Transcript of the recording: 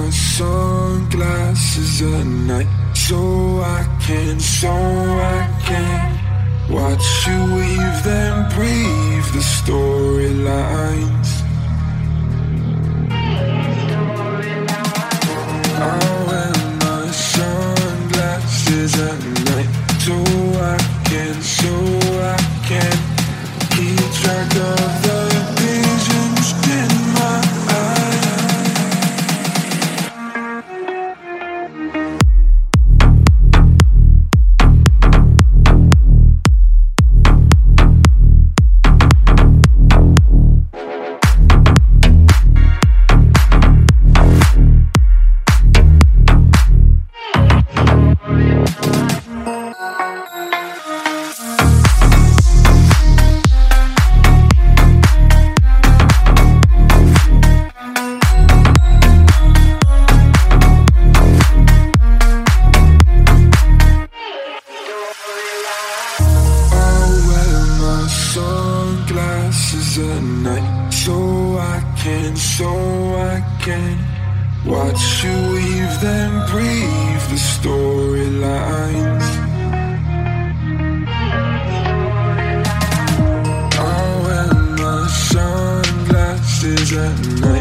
my sunglasses at night so I can watch you weave then breathe the storylines. I wear my sunglasses at night so I can keep track of the visions in my sunglasses at night so I can watch you weave then breathe the storylines. I wear my sunglasses at night